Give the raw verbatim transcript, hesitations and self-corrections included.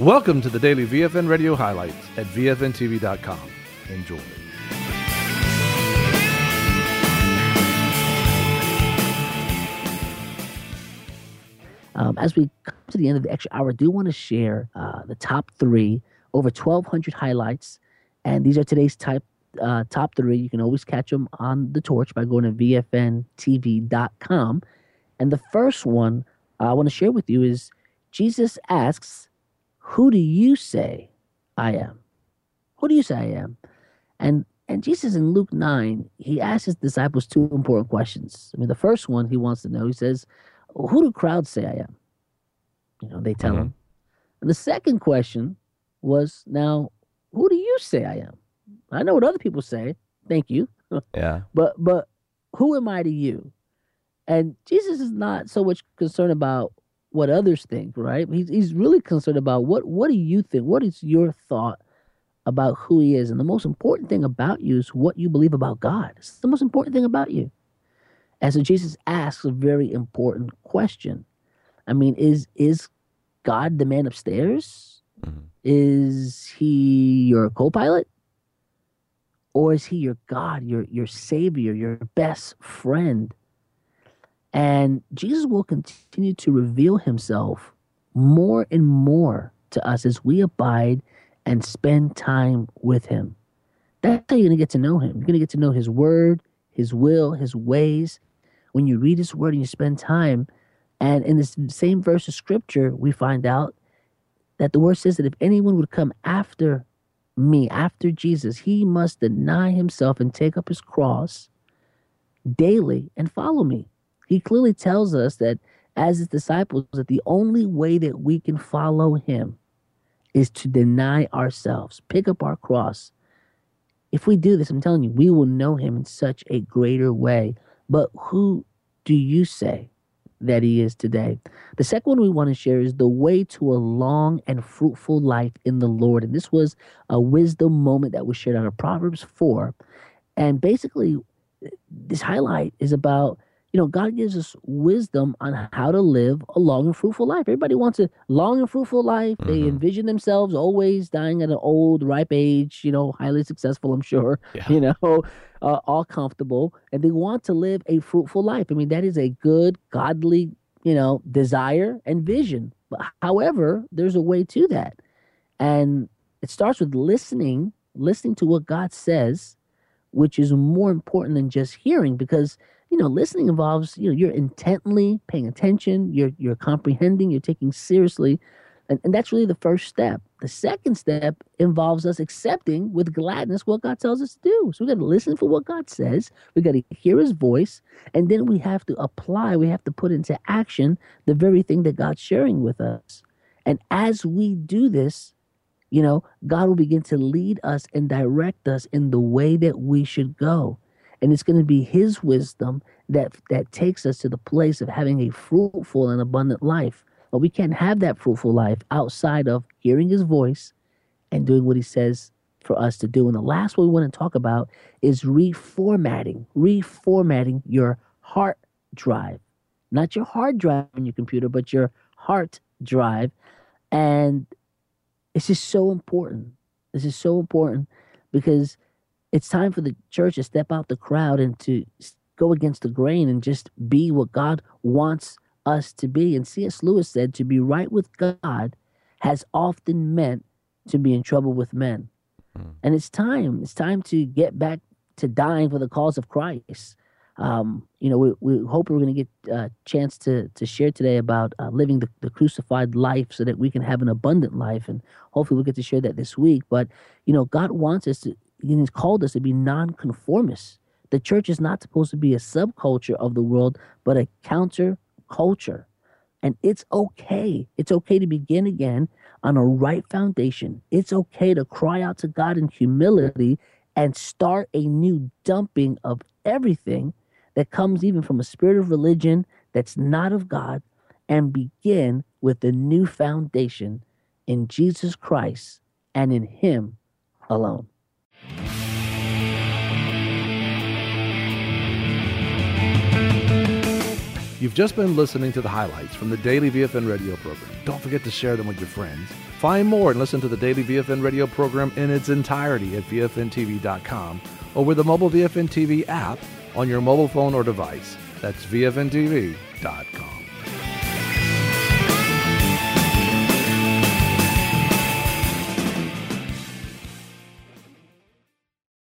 Welcome to the daily V F N Radio highlights at V F N T V dot com. Enjoy. Um, as we come to the end of the extra hour, I do want to share uh, the top three, over twelve hundred highlights. And these are today's type, uh, top three. You can always catch them on the torch by going to V F N T V dot com. And the first one uh, I want to share with you is Jesus asks, "Who do you say I am?" Who do you say I am? And and Jesus in Luke nine, he asks his disciples two important questions. I mean, the first one he wants to know, he says, "Who do crowds say I am?" You know, they tell Mhm. him. And the second question was, now, who do you say I am? I know what other people say. Thank you. Yeah. But but who am I to you? And Jesus is not so much concerned about what others think, right? He's he's really concerned about what what do you think? What is your thought about who he is? And the most important thing about you is what you believe about God. It's the most important thing about you. And so Jesus asks a very important question. I mean, is is God the man upstairs? Mhm. Is he your co-pilot? Or is he your God, your your savior, your best friend? And Jesus will continue to reveal himself more and more to us as we abide and spend time with him. That's how you're going to get to know him. You're going to get to know his word, his will, his ways. When you read his word and you spend time, and in this same verse of scripture, we find out that the word says that if anyone would come after me, after Jesus, he must deny himself and take up his cross daily and follow me. He clearly tells us that as his disciples, that the only way that we can follow him is to deny ourselves, pick up our cross. If we do this, I'm telling you, we will know him in such a greater way. But who do you say that he is today? The second one we want to share is the way to a long and fruitful life in the Lord. And this was a wisdom moment that was shared out of Proverbs four. And basically, this highlight is about, you know, God gives us wisdom on how to live a long and fruitful life. Everybody wants a long and fruitful life. They Mhm. envision themselves always dying at an old, ripe age, you know, highly successful, I'm sure, Yeah. you know, uh, all comfortable. And they want to live a fruitful life. I mean, that is a good, godly, you know, desire and vision. But however, there's a way to that. And it starts with listening, listening to what God says, which is more important than just hearing, because you know, listening involves, you know, you're intently paying attention, you're you're comprehending, you're taking seriously, and, and that's really the first step. The second step involves us accepting with gladness what God tells us to do. So we got to listen for what God says, we got to hear his voice, and then we have to apply, we have to put into action the very thing that God's sharing with us. And as we do this, you know, God will begin to lead us and direct us in the way that we should go. And it's going to be his wisdom that that takes us to the place of having a fruitful and abundant life. But we can't have that fruitful life outside of hearing his voice and doing what he says for us to do. And the last one we want to talk about is reformatting, reformatting your heart drive. Not your hard drive on your computer, but your heart drive. And it's just so important. This is so important because it's time for the church to step out the crowd and to go against the grain and just be what God wants us to be. And C S Lewis said, to be right with God has often meant to be in trouble with men. Mm. And it's time. It's time to get back to dying for the cause of Christ. Um, you know, we, we hope we're going to get a chance to to share today about uh, living the, the crucified life so that we can have an abundant life. And hopefully we'll get to share that this week. But, you know, God wants us to, He's called us to be nonconformists. The church is not supposed to be a subculture of the world, but a counterculture. And it's okay. It's okay to begin again on a right foundation. It's okay to cry out to God in humility and start a new dumping of everything that comes even from a spirit of religion that's not of God, and begin with a new foundation in Jesus Christ and in him alone. You've just been listening to the highlights from the daily V F N radio program. Don't forget to share them with your friends. Find more and listen to the daily V F N radio program in its entirety at V F N T V dot com or with the mobile V F N T V app on your mobile phone or device. That's V F N T V dot com.